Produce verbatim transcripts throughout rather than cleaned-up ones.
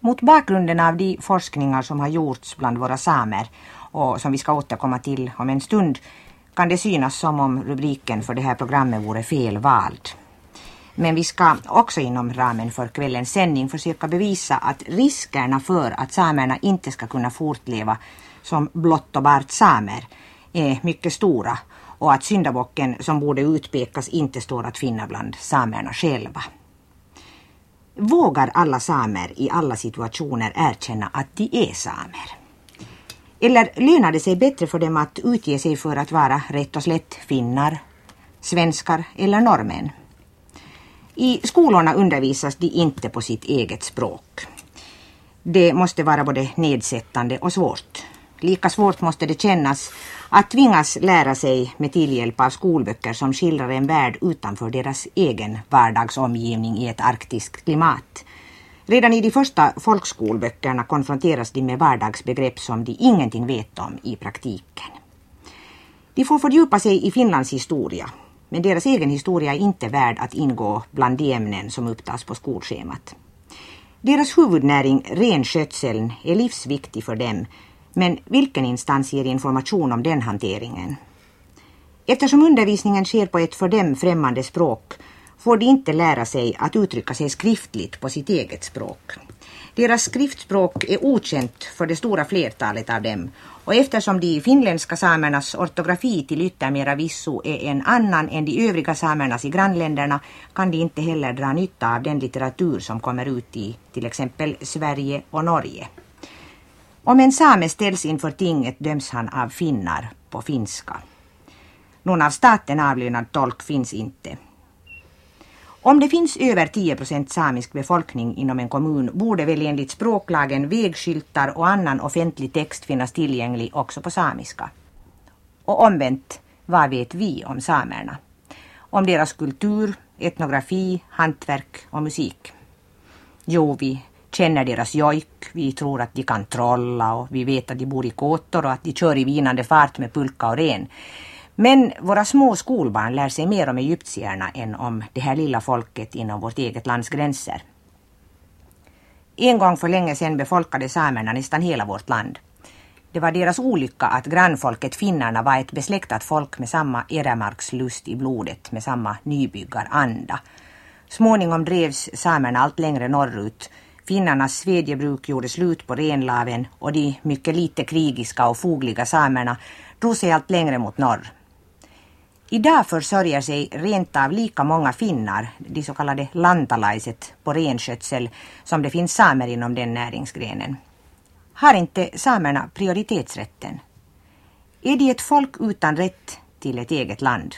Mot bakgrunden av de forskningar som har gjorts bland våra samer och som vi ska återkomma till om en stund kan det synas som om rubriken för det här programmet vore fel vald. Men vi ska också inom ramen för kvällens sändning försöka bevisa att riskerna för att samerna inte ska kunna fortleva som blott och bart samer är mycket stora och att syndabocken som borde utpekas inte står att finna bland samerna själva. Vågar alla samer i alla situationer erkänna att de är samer? Eller lönar det sig bättre för dem att utge sig för att vara rätt och slätt finnar, svenskar eller norrmän? I skolorna undervisas de inte på sitt eget språk. Det måste vara både nedsättande och svårt. Lika svårt måste det kännas att tvingas lära sig med tillhjälp av skolböcker som skildrar en värld utanför deras egen vardagsomgivning i ett arktiskt klimat. Redan i de första folkskolböckerna konfronteras de med vardagsbegrepp som de ingenting vet om i praktiken. De får fördjupa sig i Finlands historia, men deras egen historia är inte värd att ingå bland de ämnen som upptas på skolschemat. Deras huvudnäring, renskötseln, är livsviktig för dem, men vilken instans ger information om den hanteringen? Eftersom undervisningen sker på ett för dem främmande språk får de inte lära sig att uttrycka sig skriftligt på sitt eget språk. Deras skriftspråk är okänt för det stora flertalet av dem, och eftersom de finländska samernas ortografi till yttermera visso är en annan än de övriga samernas i grannländerna kan de inte heller dra nytta av den litteratur som kommer ut i till exempel Sverige och Norge. Om en same ställs inför tinget döms han av finnar på finska. Någon av staten avlönad tolk finns inte. Om det finns över tio procent samisk befolkning inom en kommun borde väl enligt språklagen vägskyltar och annan offentlig text finnas tillgänglig också på samiska. Och omvänt, vad vet vi om samerna? Om deras kultur, etnografi, hantverk och musik? Jo, vi känner deras jojk, vi tror att de kan trolla och vi vet att de bor i kåtor och att de kör i vinande fart med pulka och ren. Men våra små skolbarn lär sig mer om egyptierna än om det här lilla folket inom vårt eget lands gränser. En gång för länge sedan befolkade samerna nästan hela vårt land. Det var deras olycka att grannfolket finnarna var ett besläktat folk med samma eremarkslust i blodet, med samma nybyggaranda. Småningom drevs samerna allt längre norrut. Finnarnas svedjebruk gjorde slut på renlaven och de mycket lite krigiska och fogliga samerna drog sig allt längre mot norr. Idag försörjer sig rent av lika många finnar, de så kallade lantalaiset, på renskötsel som det finns samer inom den näringsgrenen. Har inte samerna prioritetsrätten? Är de ett folk utan rätt till ett eget land?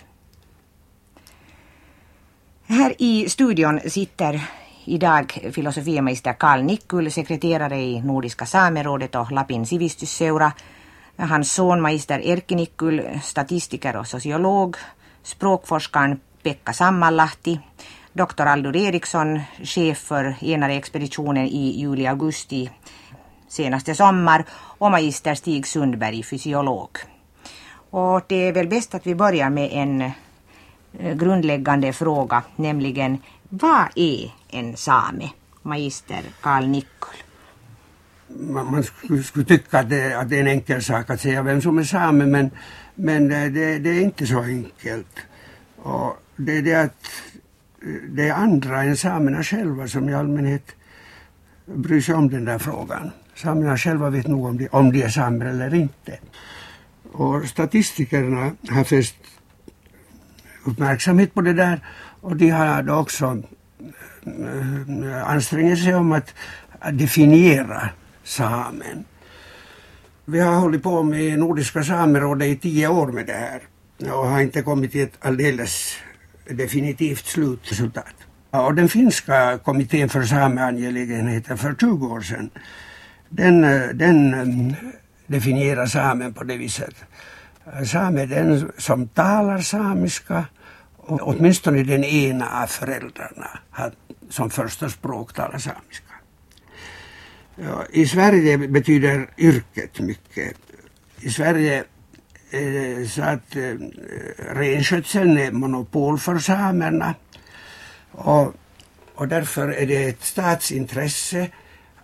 Här i studion sitter idag filosofiameister Carl Nikkul, sekreterare i Nordiska samerådet och Lapin sivistysseura. Hans son magister Erkki Nikkul, statistiker och sociolog, språkforskaren Pekka Sammanlahti, doktor Aldur Eriksson, chef för enare-expeditionen i juli-augusti senaste sommar, och magister Stig Sundberg, fysiolog. Och det är väl bäst att vi börjar med en grundläggande fråga, nämligen vad är en same? Magister Carl Nikkul. Man, man skulle, skulle tycka att det, att det är en enkel sak att säga vem som är same, men, men det, det är inte så enkelt. Och det är det att det är andra än samerna själva som i allmänhet bryr sig om den där frågan. Samerna själva vet nog om de, om de är samer eller inte. Och statistikerna har fäst uppmärksamhet på det där, och de har också ansträngt sig om att definiera samen. Vi har hållit på med Nordiska samerådet i tio år med det här och har inte kommit till ett alldeles definitivt slutresultat. Och den finska kommittén för sameangelägenheter för tjugo år sedan, den, den definierar samen på det viset. Same är den som talar samiska, och åtminstone den ena av föräldrarna har som första språk talar samiska. Ja, i Sverige betyder yrket mycket. I Sverige är det så att eh, renskötseln är monopol för samerna, och, och därför är det ett statsintresse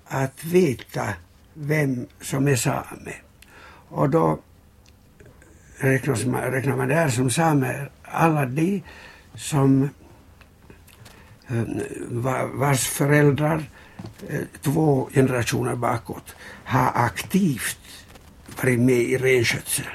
att veta vem som är same. Och då räknas man, räknar man där som samer alla de som vars föräldrar två generationer bakåt har aktivt varit med i renskötseln.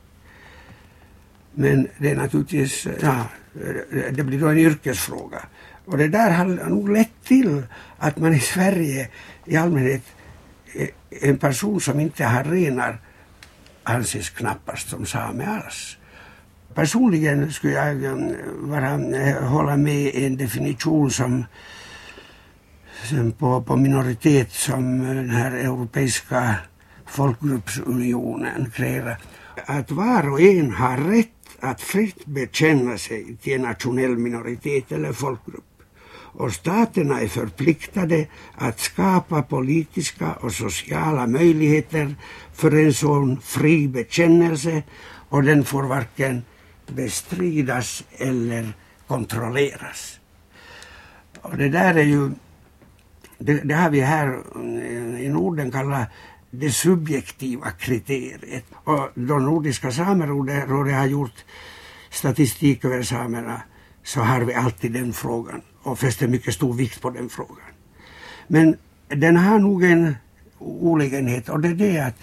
Men det är naturligtvis, ja, det blir då en yrkesfråga. Och det där har nog lett till att man i Sverige i allmänhet, en person som inte har renar anses knappast som same alls. Personligen skulle jag vara, hålla med en definition som, som på, på minoritet som den här europeiska folkgruppsunionen kräver. Att var och en har rätt att fritt bekänna sig till en nationell minoritet eller folkgrupp. Och staterna är förpliktade att skapa politiska och sociala möjligheter för en sån fri bekännelse, och den får varken bestridas eller kontrolleras. Och det där är ju, det, det har vi här i Norden kallat det subjektiva kriteriet. Och då Nordiska samerådet har gjort statistik över samerna, så har vi alltid den frågan och fäster mycket stor vikt på den frågan. Men den har nog en olägenhet, och det är det att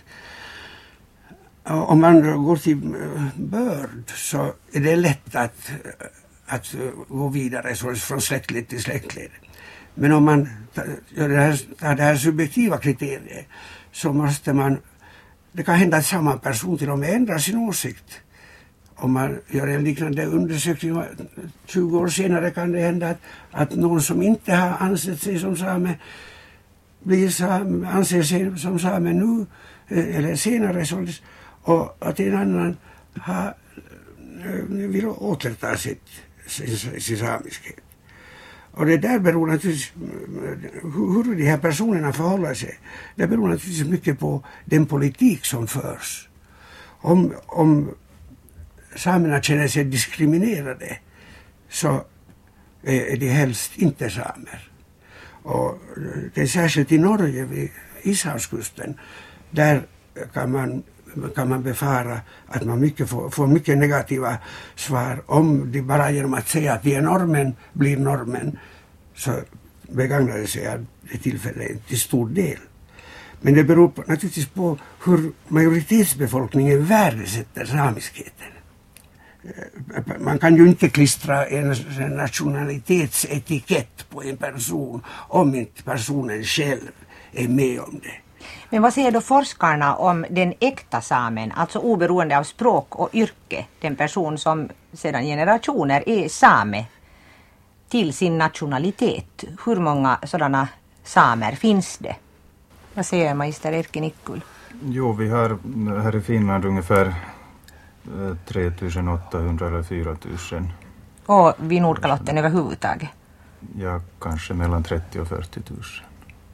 om man går till börd så är det lätt att, att gå vidare så från släktled till släktled. Men om man gör det här, det här subjektiva kriteriet, så måste man, det kan hända att samma person till och med ändrar sin åsikt. Om man gör en liknande undersökning tjugo år senare, kan det hända att, att någon som inte har ansett sig som same blir same, anser sig som same nu eller senare, så, och att en annan har, vill återta sitt, sin, sin samiskhet. Och det där beror naturligtvis, hur de här personerna förhåller sig, det beror naturligtvis mycket på den politik som förs. Om, om samerna känner sig diskriminerade, så är de helst inte samer. Och det är särskilt i Norge vid Ishavskusten, där kan man, kan man befara att man mycket får, får mycket negativa svar om de bara genom att säga att de är normen blir normen, så begagnar det sig av det tillfället till stor del. Men det beror på, naturligtvis på hur majoritetsbefolkningen värdesätter samiskheten. Man kan ju inte klistra en nationalitetsetikett på en person om inte personen själv är med om det. Men vad säger då forskarna om den äkta samen, alltså oberoende av språk och yrke, den person som sedan generationer är same till sin nationalitet? Hur många sådana samer finns det? Vad säger magister Erkki Nikkula? Jo, vi har här i Finland ungefär tre tusen åttahundra eller fyra tusen. Och vid Nordkalotten överhuvudtaget? Ja, kanske mellan trettio och fyrtio tusen.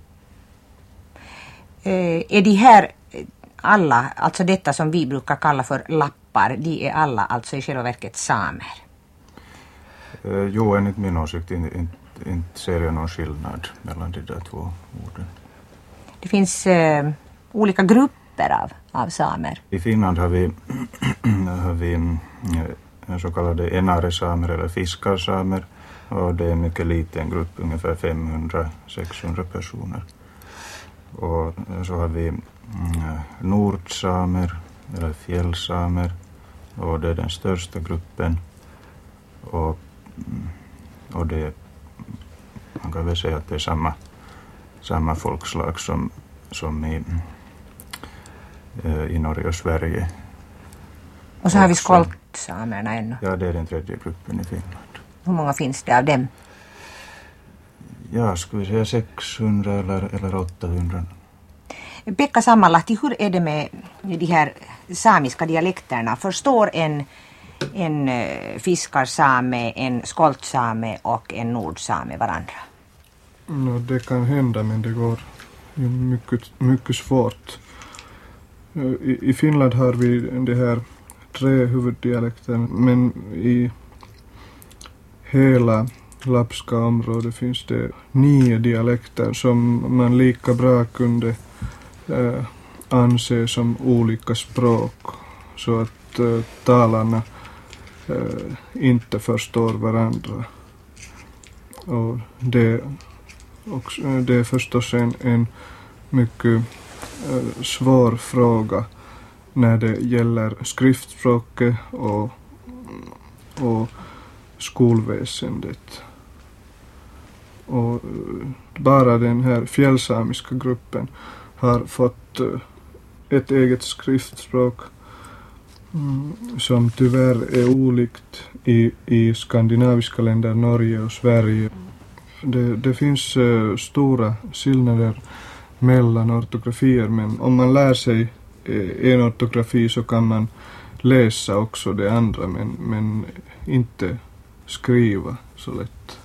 Eh, är de här alla, alltså detta som vi brukar kalla för lappar, de är alla alltså i själva verket samer? Eh, jo, enligt min åsikt inte in, in ser jag någon skillnad mellan de där två orden. Det finns eh, olika grupper av, av samer. I Finland har vi, har vi en så kallade enare-samer eller fiskarsamer, och det är en mycket liten grupp, ungefär femhundra till sexhundra personer. Och så har vi nordsamer eller fjällsamer, och det är den största gruppen, och, och det, man kan väl säga att det är samma, samma folkslag som, som i, i Norge och Sverige. Och så har vi skoltsamerna ännu. Ja, det är den tredje gruppen i Finland. Hur många finns det av dem? Ja, skulle vi säga sexhundra eller, eller åttahundra. Pekka Sammalahti, hur är det med de här samiska dialekterna? Förstår en, en fiskarsame, en skoltsame och en nordsame varandra? No, det kan hända, men det går ju mycket, mycket svårt. I, I Finland har vi det här tre huvuddialekter, men i hela lappska området finns det nio dialekter som man lika bra kunde eh, anse som olika språk, så att eh, talarna eh, inte förstår varandra. Och det, också, det är förstås en, en mycket eh, svår fråga när det gäller skriftspråket och, och skolväsendet. Och bara den här fjällsamiska gruppen har fått ett eget skriftspråk mm, som tyvärr är olikt i, i skandinaviska länder, Norge och Sverige. Det, det finns uh, stora skillnader mellan ortografier, men om man lär sig uh, en ortografi så kan man läsa också det andra, men, men inte skriva så lätt.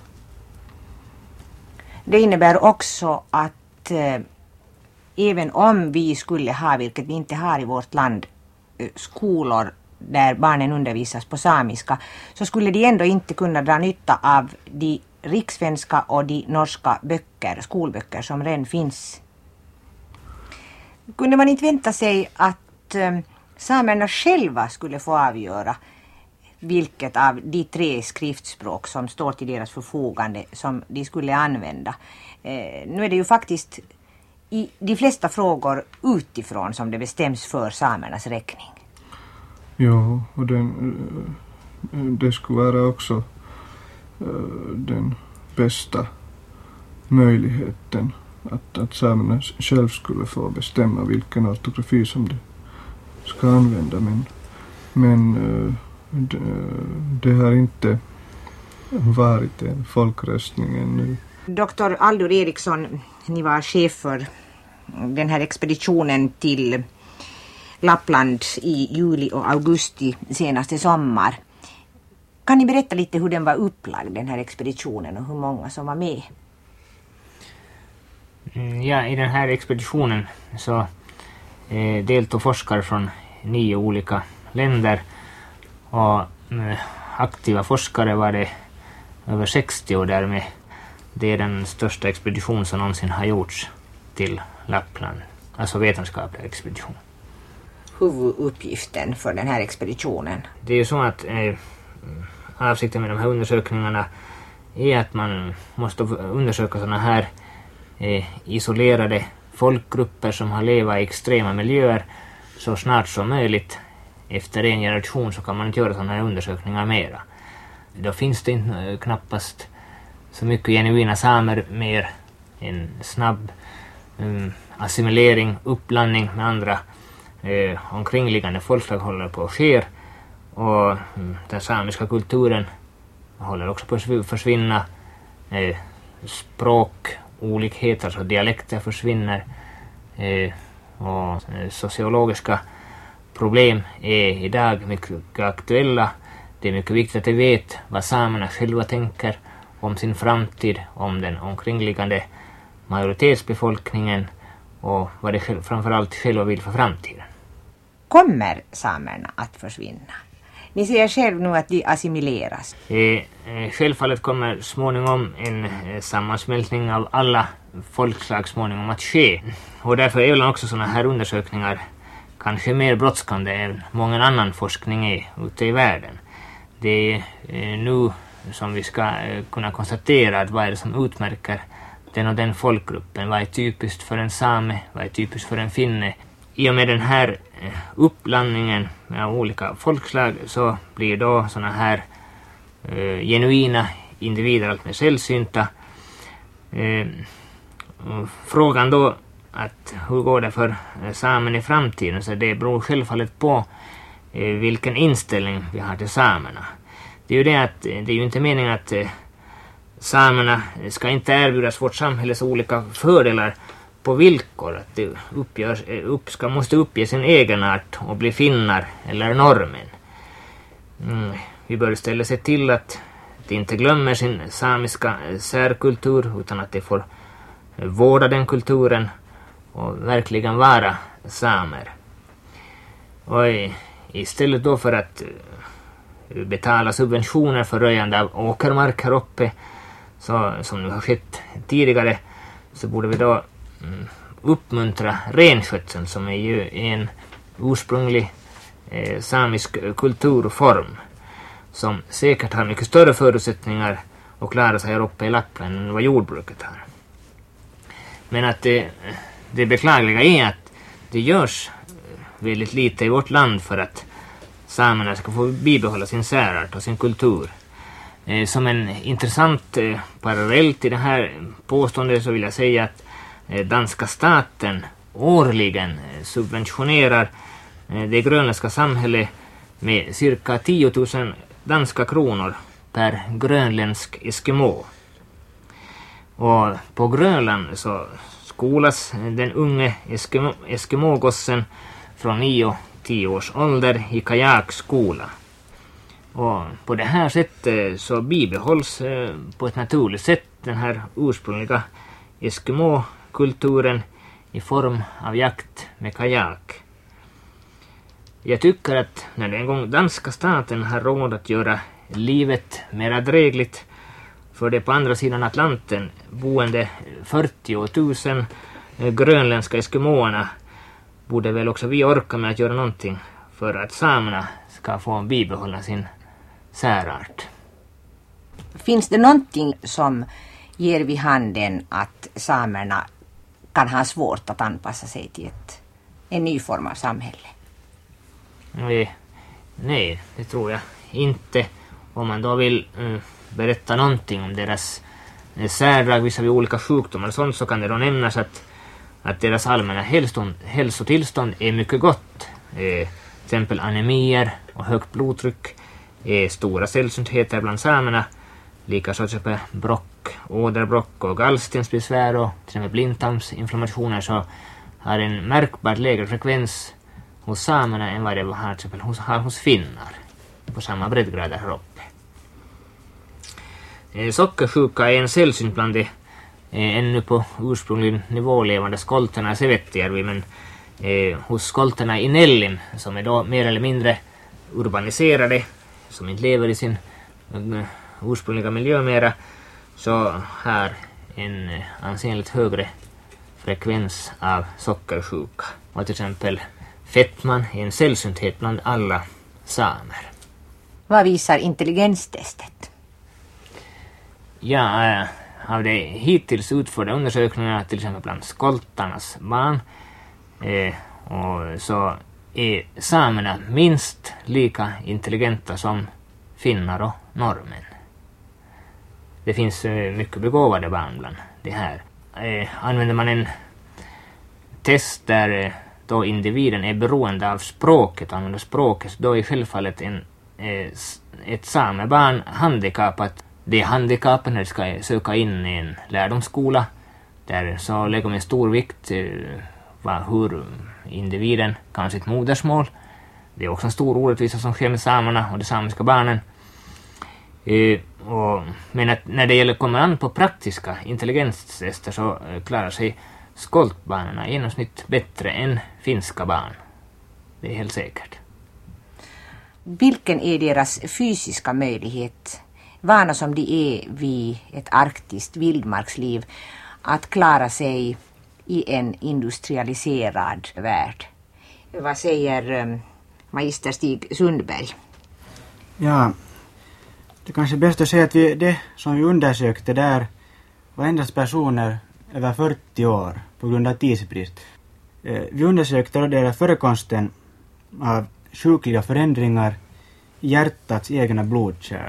Det innebär också att eh, även om vi skulle ha, vilket vi inte har i vårt land, eh, skolor där barnen undervisas på samiska, så skulle de ändå inte kunna dra nytta av de rikssvenska och de norska böcker, skolböcker som redan finns. Kunde man inte vänta sig att eh, samerna själva skulle få avgöra vilket av de tre skriftspråk som står till deras förfogande som de skulle använda? Eh, nu är det ju faktiskt i de flesta frågor utifrån som det bestäms för samernas räkning. Ja, och den, det skulle vara också den bästa möjligheten att, att samerna själv skulle få bestämma vilken ortografi som de ska använda, men, men det, det har inte varit en folkröstning ännu. doktor Aldur Eriksson, ni var chef för den här expeditionen till Lappland i juli och augusti senaste sommar. Kan ni berätta lite hur den var upplagd, den här expeditionen, och hur många som var med? Ja, i den här expeditionen så eh, deltog forskare från nio olika länder, och eh, aktiva forskare var det över sextio, och därmed det är den största expedition som någonsin har gjorts till Lappland, alltså vetenskaplig expedition. Huvuduppgiften för den här expeditionen? Det är ju så att eh, avsikten med de här undersökningarna är att man måste undersöka sådana här eh, isolerade folkgrupper som har levat i extrema miljöer så snart som möjligt. Efter en generation så kan man inte göra sådana här undersökningar mera. Då finns det inte, eh, knappast så mycket genuina samer, mer en snabb um, assimilering, uppblandning med andra eh, omkringliggande folkslag håller på att ske, och mm, den samiska kulturen håller också på att försvinna. Eh, språk, olikheter, alltså dialekter försvinner, eh, och eh, sociologiska problem är idag mycket aktuella. Det är mycket viktigt att de vet vad samerna själva tänker om sin framtid, om den omkringliggande majoritetsbefolkningen och vad de själv, framförallt själva vill för framtiden. Kommer samerna att försvinna? Ni säger själv nu att de assimileras. Eh, självfallet kommer småningom en eh, sammansmältning av alla folkslag småningom att ske. Och därför är väl också sådana här undersökningar kanske mer brådskande än många annan forskning är ute i världen. Det är eh, nu som vi ska eh, kunna konstatera att vad är det som utmärker den och den folkgruppen. Vad är typiskt för en same, vad är typiskt för en finne. I och med den här eh, uppblandningen med olika folkslag så blir då såna här eh, genuina individer allt mer sällsynta. Eh, frågan då att hur går det för eh, samen i framtiden, så det beror självfallet på eh, vilken inställning vi har till samerna. Det är ju det att det är ju inte meningen att eh, samerna ska inte erbjudas vårt samhälles olika fördelar på villkor att det uppgörs, upp, ska, måste uppge sin egenart och bli finnar eller normen. Mm, vi bör istället se till att de inte glömmer sin samiska särkultur, utan att de får vårda den kulturen och verkligen vara samer. Och istället då för att betala subventioner för röjande av åkermark här uppe, så, som nu har skett tidigare, så borde vi då mm, uppmuntra renskötseln, som är ju en ursprunglig eh, samisk kulturform som säkert har mycket större förutsättningar att klara sig här uppe i Lappland än vad jordbruket har. Men att det, det beklagliga är att det görs väldigt lite i vårt land för att samerna ska få bibehålla sin särart och sin kultur. Eh, som en intressant eh, parallell till det här påståendet så vill jag säga att eh, danska staten årligen eh, subventionerar eh, det grönländska samhället med cirka tio tusen danska kronor per grönländsk eskimo. Och på Grönland så skolas den unge eskimo, eskimogossen från nio till tio års ålder i kajakskola. Och på det här sättet så bibehålls eh, på ett naturligt sätt den här ursprungliga eskimo-kulturen i form av jakt med kajak. Jag tycker att när den en gång danska staten har råd att göra livet mer drägligt för det på andra sidan Atlanten boende fyrtio tusen eh, grönländska eskimoerna, borde väl också vi orka med att göra någonting för att samerna ska få bibehålla sin särart. Finns det någonting som ger vid handen att samerna kan ha svårt att anpassa sig till ett, en ny form av samhälle? Nej, nej, det tror jag inte. Om man då vill mm, berätta någonting om deras eh, särdrag visavi olika sjukdomar och sånt, så kan det då nämnas att, att deras allmänna hälsotillstånd, hälsotillstånd är mycket gott. Eh, till exempel anemier och högt blodtryck är stora sällsyntheter bland samerna. Likaså till exempel brock, åderbrock och gallstensbesvär och till exempel blindtarmsinflammationer så har en märkbart lägre frekvens hos samerna än vad det har, till exempel, hos, har hos finnar på samma breddgrader här uppe. Eh, sockersjuka är en sällsynt bland de eh, ännu på ursprunglig nivå levande skolterna i Sevettijärvi, men eh, hos skolterna i Nellim, som är då mer eller mindre urbaniserade, som inte lever i sin uh, ursprungliga miljö mera, så har en uh, ansenligt högre frekvens av sockersjuka. Och till exempel fettman är en sällsynthet bland alla samer. Vad visar intelligenstestet? Ja, äh, av de hittills utförda undersökningarna till exempel bland skoltarnas barn eh, och så är samerna minst lika intelligenta som finnar och norrmän. Det finns eh, mycket begåvade barn bland det här. Eh, använder man en test där eh, då individen är beroende av språket, använder språket, då är självfallet en, eh, ett samebarn handikappat. Det är handikappen när det ska söka in i en lärdomsskola. Där så lägger man stor vikt eh, vad, hur individen kan sitt modersmål. Det är också en stor orättvisa som sker med samerna och de samiska barnen. Eh, och, men att när det gäller kommer an på praktiska intelligenstester så eh, klarar sig skoltbarnen i genomsnitt bättre än finska barn. Det är helt säkert. Vilken är deras fysiska möjlighet, vana som de är vid ett arktiskt vildmarksliv, att klara sig i en industrialiserad värld? Vad säger um, magister Stig Sundberg? Ja, det kanske är bäst att säga att vi, det som vi undersökte där var endast personer över fyrtio år på grund av tidsbrist. Eh, vi undersökte då deras förekomsten av sjukliga förändringar i hjärtats egna blodkärl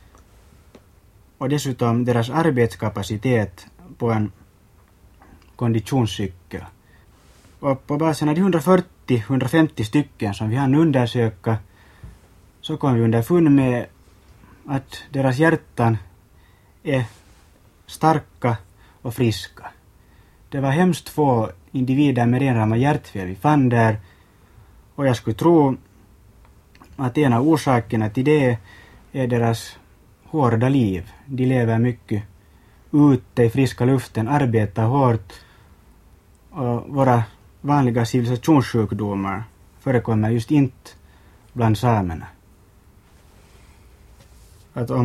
och dessutom deras arbetskapacitet på en konditionscykel. Och på basen av de hundrafyrtio till hundrafemtio stycken som vi hann undersöka så kom vi underfund med att deras hjärtan är starka och friska. Det var hemskt få individer med renramma hjärtfel vi fann där, och jag skulle tro att en av orsakerna till det är deras hårda liv. De lever mycket ute i friska luften, arbetar hårt, och våra vanliga civilisationssjukdomar förekommer just inte bland samerna. Att om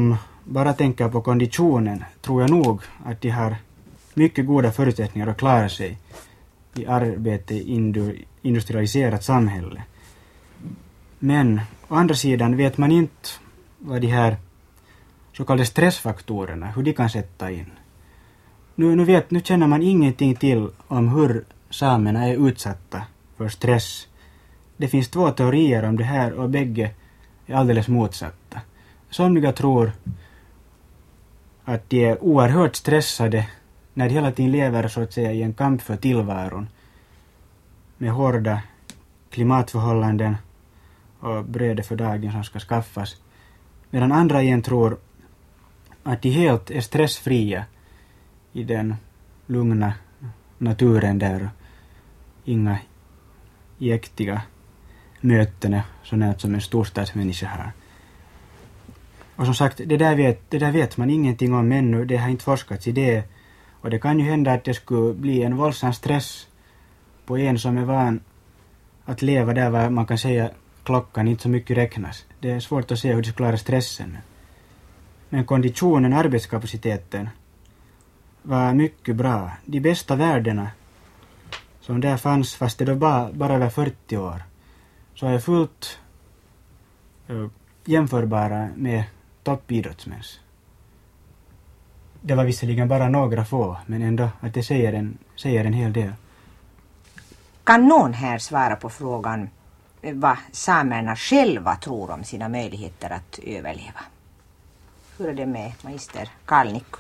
bara tänker på konditionen tror jag nog att de har mycket goda förutsättningar att klara sig i arbete i indu- industrialiserat samhälle. Men å andra sidan vet man inte vad de här så kallade stressfaktorerna, hur de kan sätta in. Nu, nu, vet, nu känner man ingenting till om hur samerna är utsatta för stress. Det finns två teorier om det här och bägge är alldeles motsatta. Somliga tror att de är oerhört stressade när de hela tiden lever så att säga i en kamp för tillvaron med hårda klimatförhållanden och bröd för dagen som ska skaffas. Medan andra igen tror att de helt är stressfria i den lugna naturen där inga jäktiga möten sådant som en storstadsmänniska har. Och som sagt, det där, vet, det där vet man ingenting om ännu, det har inte forskats i det. Och det kan ju hända att det skulle bli en våldsam stress på en som är van att leva där var man kan säga klockan inte så mycket räknas. Det är svårt att se hur de ska klara stressen. Men konditionen, arbetskapaciteten var mycket bra. De bästa värdena som där fanns, fast det då bara, bara över fyrtio år, så är fullt uh, jämförbara med toppidrottsmäns. Det var visserligen bara några få, men ändå att det säger en, säger en hel del. Kan någon här svara på frågan vad samerna själva tror om sina möjligheter att överleva? Hur är det med magister Karl Nikkul?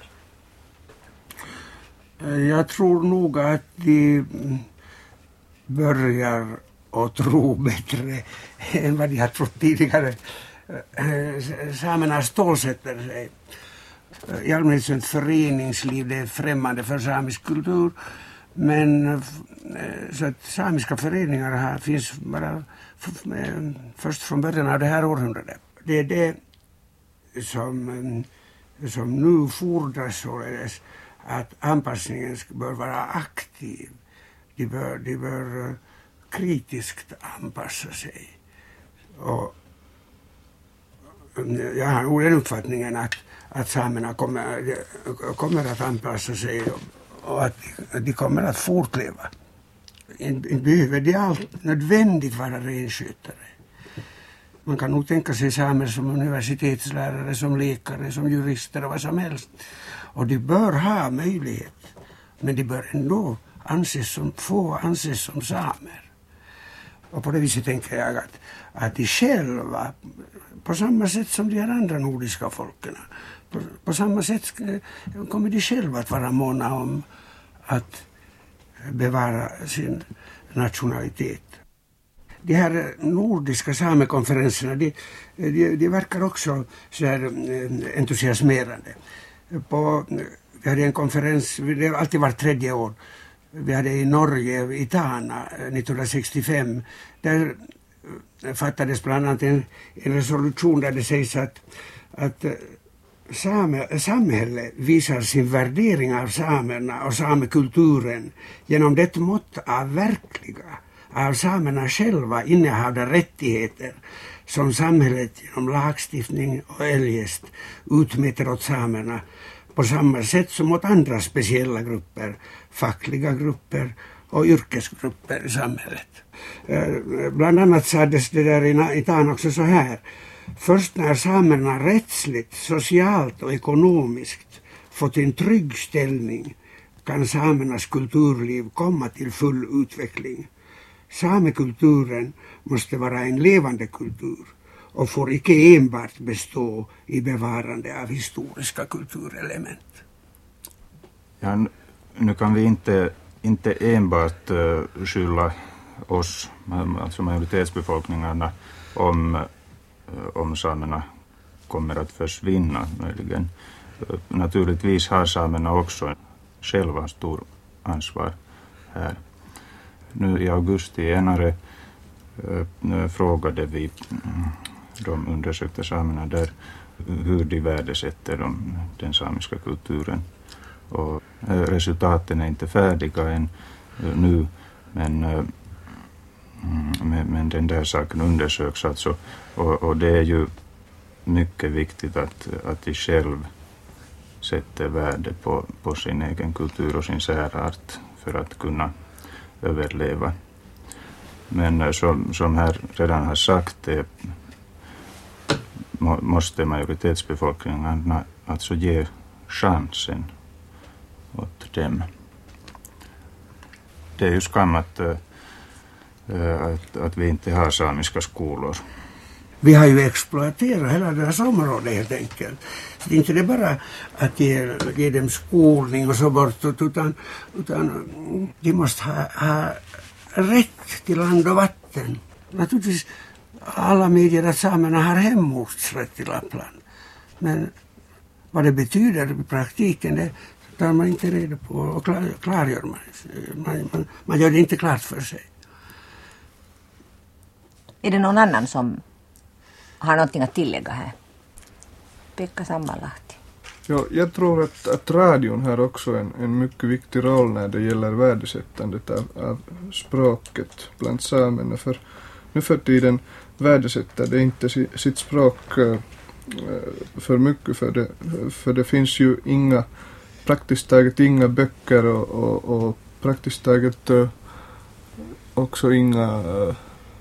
Jag tror nog att de börjar att tro bättre än vad de har trott tidigare. Samerna stålsätter sig. I allmänhet ett föreningsliv, det är främmande för samisk kultur. Men så att samiska föreningar här finns bara först från början av det här århundradet. Det är det som, som nu fordras således, att anpassningen bör vara aktiv. De bör, de bör kritiskt anpassa sig. Och jag har nog den uppfattningen att, att samerna kommer, kommer att anpassa sig och att de kommer att fortleva. Inte behöver de allt nödvändigt vara renskötare. Man kan nog tänka sig samer som universitetslärare, som läkare, som jurister och vad som helst. Och de bör ha möjlighet, men de bör ändå anses som, få anses som samer. Och på det viset tänker jag att, att de själva, på samma sätt som de andra nordiska folken, på, på samma sätt kommer de själva att vara måna om att bevara sin nationalitet. De här nordiska samekonferenserna, de, de, de verkar också så här entusiasmerande. På, vi hade en konferens, det har alltid varit tredje år, vi hade i Norge, i Tana, nittonhundrasextiofem. Där fattades bland annat en, en resolution där det sägs att, att same, samhället visar sin värdering av samerna och samekulturen genom det mått av verkliga, av samerna själva innehavda rättigheter som samhället genom lagstiftning och eljest utmäter åt samerna på samma sätt som åt andra speciella grupper, fackliga grupper och yrkesgrupper i samhället. Bland annat sades det där i Tana också så här: först när samerna rättsligt, socialt och ekonomiskt fått en trygg ställning kan samernas kulturliv komma till full utveckling. Samekulturen måste vara en levande kultur och får icke enbart bestå i bevarande av historiska kulturelement. Ja, nu kan vi inte, inte enbart uh, skylla oss, alltså majoritetsbefolkningarna, om, uh, om samerna kommer att försvinna möjligen. Uh, naturligtvis har samerna också själva stor ansvar här. Nu i augusti enare uh, frågade vi um, de undersökta samerna där hur de värdesätter de, den samiska kulturen. Och uh, resultaten är inte färdiga än uh, nu, men, uh, men, men den där saken undersöks alltså. Och, och det är ju mycket viktigt att, att de själv sätter värde på, på sin egen kultur och sin särart för att kunna överleva. Men som, som här redan har sagt, det må, måste majoritetsbefolkningen alltså ge chansen åt dem. Det är ju skam att, att, att vi inte har samiska skolor. Vi har ju exploaterat hela deras område helt enkelt. Så det är inte det bara att ge, ge dem skolning och så bortåt, utan, utan de måste ha, ha rätt till land och vatten. Naturligtvis alla medier att samerna har hemortsrätt till Lappland. Men vad det betyder i praktiken, det tar man inte reda på och klar, klargör man. Man, man. Man gör det inte klart för sig. Är det någon annan som har någonting att tillägga här? Pekka Sammalahti. Ja, jag tror att, att radion har också en, en mycket viktig roll när det gäller värdesättandet av, av språket bland samerna. För nu för tiden värdesätter det inte sitt språk uh, för mycket. För det, för det finns ju inga, praktiskt taget inga böcker och, och, och praktiskt taget uh, också inga uh,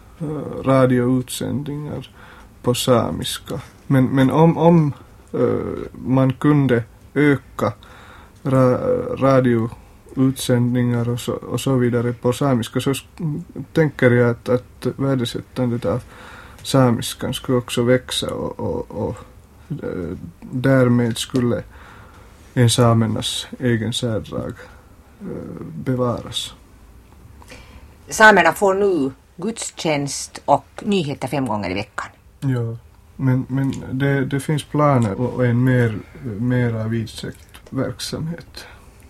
radioutsändningar på samiska. Men, men om, om uh, man kunde öka ra, radioutsändningar och så, och så vidare på samiska, så tänker jag att, att värdesättandet av samiskan skulle också växa och, och, och uh, därmed skulle en samernas egen särdrag uh, bevaras. Samerna får nu gudstjänst och nyheter fem gånger i veckan. Ja, men, men det, det finns planer och en mer, mera vidsträckt verksamhet.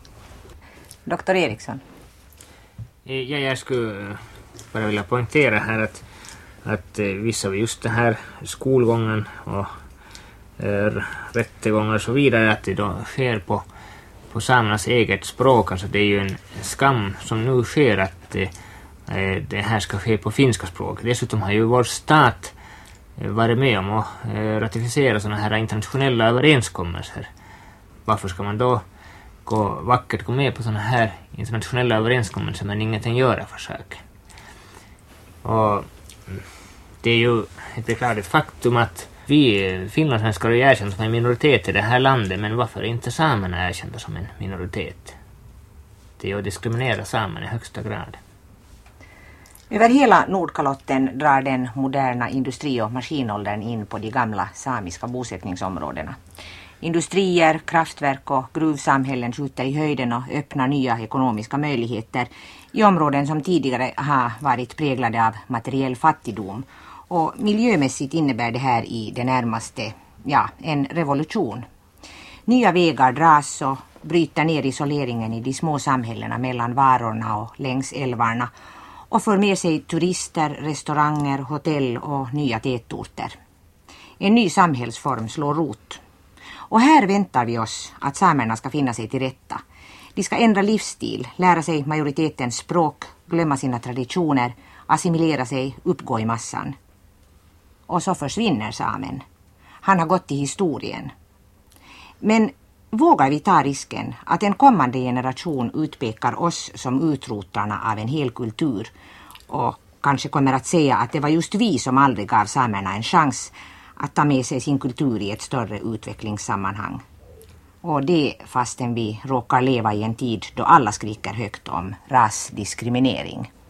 Doktor Eriksson. Ja, jag skulle bara vilja poängtera här att, att vissa av just det här skolgången och äh, rättegångar och så vidare, att det då sker på, på samernas eget språk. Alltså det är ju en skam som nu sker att äh, det här ska ske på finska språk. Dessutom har ju vår stat varit med om att ratificera sådana här internationella överenskommelser. Varför ska man då gå, vackert gå med på sådana här internationella överenskommelser men ingenting göra för saken? Och det är ju ett beklagligt faktum att vi finlandssvenskar är erkända som en minoritet i det här landet, men varför är inte samerna erkända som en minoritet? Det är ju att diskriminera samerna i högsta grad. Över hela Nordkalotten drar den moderna industri- och maskinåldern in på de gamla samiska bosättningsområdena. Industrier, kraftverk och gruvsamhällen skjuter i höjden och öppnar nya ekonomiska möjligheter i områden som tidigare har varit präglade av materiell fattigdom. Och miljömässigt innebär det här i det närmaste ja, en revolution. Nya vägar dras och bryter ner isoleringen i de små samhällena mellan varorna och längs älvarna och för med sig turister, restauranger, hotell och nya tätorter. En ny samhällsform slår rot. Och här väntar vi oss att samerna ska finna sig till rätta. De ska ändra livsstil, lära sig majoritetens språk, glömma sina traditioner, assimilera sig, uppgå i massan. Och så försvinner samen. Han har gått till historien. Men vågar vi ta risken att en kommande generation utpekar oss som utrotarna av en hel kultur och kanske kommer att säga att det var just vi som aldrig gav samerna en chans att ta med sig sin kultur i ett större utvecklingssammanhang. Och det fastän vi råkar leva i en tid då alla skriker högt om rasdiskriminering.